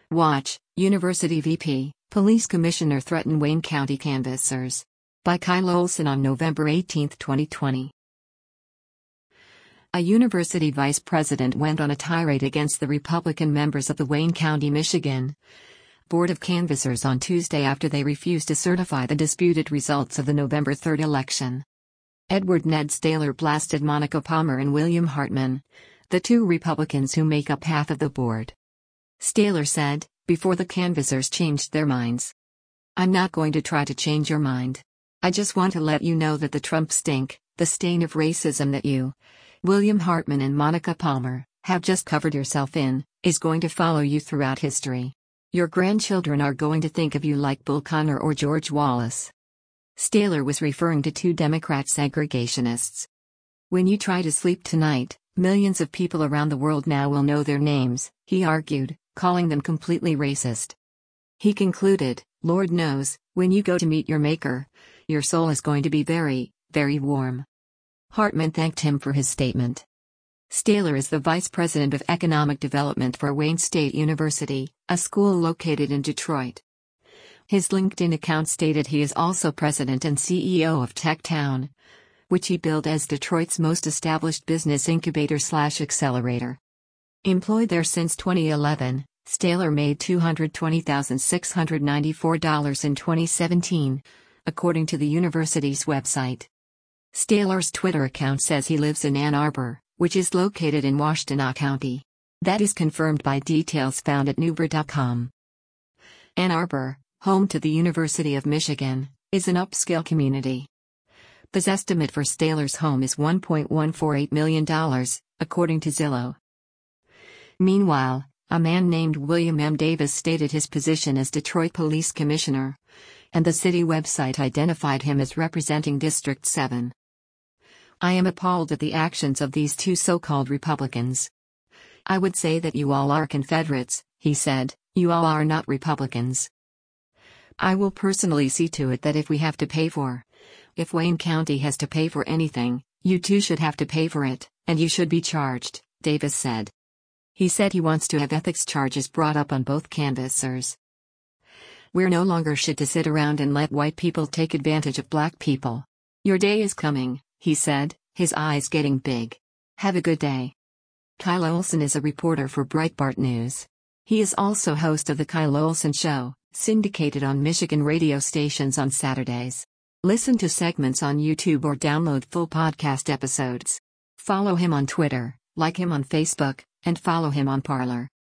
Watch, University VP, Police Commissioner threaten Wayne County canvassers. By Kyle Olson on November 18, 2020. A university vice president went on a tirade against the Republican members of the Wayne County, Michigan Board of Canvassers on Tuesday after they refused to certify the disputed results of the November 3 election. Edward Ned Staeler blasted Monica Palmer and William Hartman, the two Republicans who make up half of the board. Staeler said, before the canvassers changed their minds, "I'm not going to try to change your mind. I just want to let you know that the Trump stink, the stain of racism that you, William Hartman and Monica Palmer, have just covered yourself in, is going to follow you throughout history. Your grandchildren are going to think of you like Bull Connor or George Wallace." Staeler was referring to two Democrat segregationists. "When you try to sleep tonight, millions of people around the world now will know their names," he argued, calling them completely racist. He concluded, "Lord knows, when you go to meet your maker, your soul is going to be very, very warm." Hartman thanked him for his statement. Staeler is the Vice President of Economic Development for Wayne State University, a school located in Detroit. His LinkedIn account stated he is also President and CEO of TechTown, which he billed as Detroit's most established business incubator/accelerator. Employed there since 2011, Staeler made $220,694 in 2017, according to the university's website. Staeler's Twitter account says he lives in Ann Arbor, which is located in Washtenaw County. That is confirmed by details found at Newber.com. Ann Arbor, home to the University of Michigan, is an upscale community. The estimate for Staeler's home is $1.148 million, according to Zillow. Meanwhile, a man named William M. Davis stated his position as Detroit Police Commissioner, and the city website identified him as representing District 7. "I am appalled at the actions of these two so-called Republicans. I would say that you all are Confederates," he said, "you all are not Republicans. I will personally see to it that if we have to pay for, if Wayne County has to pay for anything, you too should have to pay for it, and you should be charged," Davis said. He said he wants to have ethics charges brought up on both canvassers. "We're no longer shit to sit around and let white people take advantage of black people. Your day is coming," he said, his eyes getting big. "Have a good day." Kyle Olson is a reporter for Breitbart News. He is also host of The Kyle Olson Show, syndicated on Michigan radio stations on Saturdays. Listen to segments on YouTube or download full podcast episodes. Follow him on Twitter, like him on Facebook, and follow him on Parler.